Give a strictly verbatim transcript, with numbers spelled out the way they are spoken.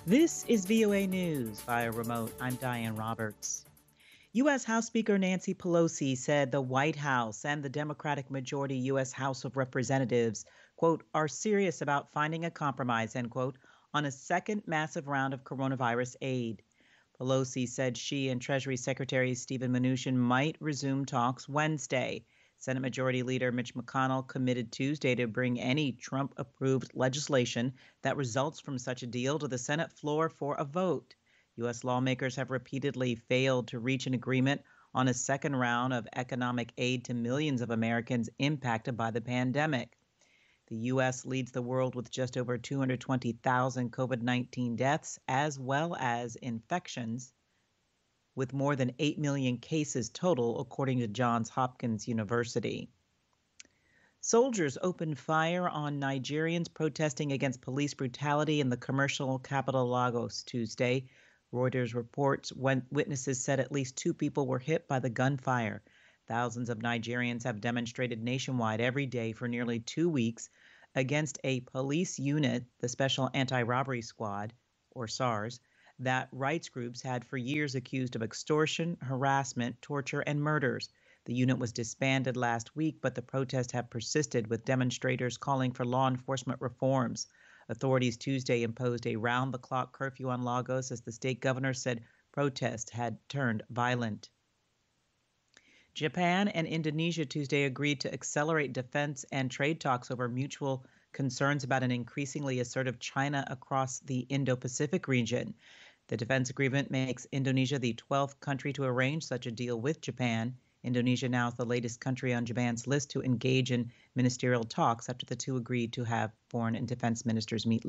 This is V O A News via remote. I'm Diane Roberts. U S. House Speaker Nancy Pelosi said the White House and the Democratic majority U S. House of Representatives, quote, are serious about finding a compromise, end quote, on a second massive round of coronavirus aid. Pelosi said she and Treasury Secretary Steven Mnuchin might resume talks Wednesday. Senate Majority Leader Mitch McConnell committed Tuesday to bring any Trump-approved legislation that results from such a deal to the Senate floor for a vote. U S lawmakers have repeatedly failed to reach an agreement on a second round of economic aid to millions of Americans impacted by the pandemic. The U S leads the world with just over two hundred twenty thousand COVID nineteen deaths, as well as infections, with more than eight million cases total, according to Johns Hopkins University. Soldiers opened fire on Nigerians protesting against police brutality in the commercial capital Lagos Tuesday. Reuters reports when witnesses said at least two people were hit by the gunfire. Thousands of Nigerians have demonstrated nationwide every day for nearly two weeks against a police unit, the Special Anti-Robbery Squad, or SARS, that rights groups had for years accused of extortion, harassment, torture, and murders. The unit was disbanded last week, but the protests have persisted, with demonstrators calling for law enforcement reforms. Authorities Tuesday imposed a round-the-clock curfew on Lagos as the state governor said protests had turned violent. Japan and Indonesia Tuesday agreed to accelerate defense and trade talks over mutual concerns about an increasingly assertive China across the Indo-Pacific region. The defense agreement makes Indonesia the twelfth country to arrange such a deal with Japan. Indonesia now is the latest country on Japan's list to engage in ministerial talks after the two agreed to have foreign and defense ministers meet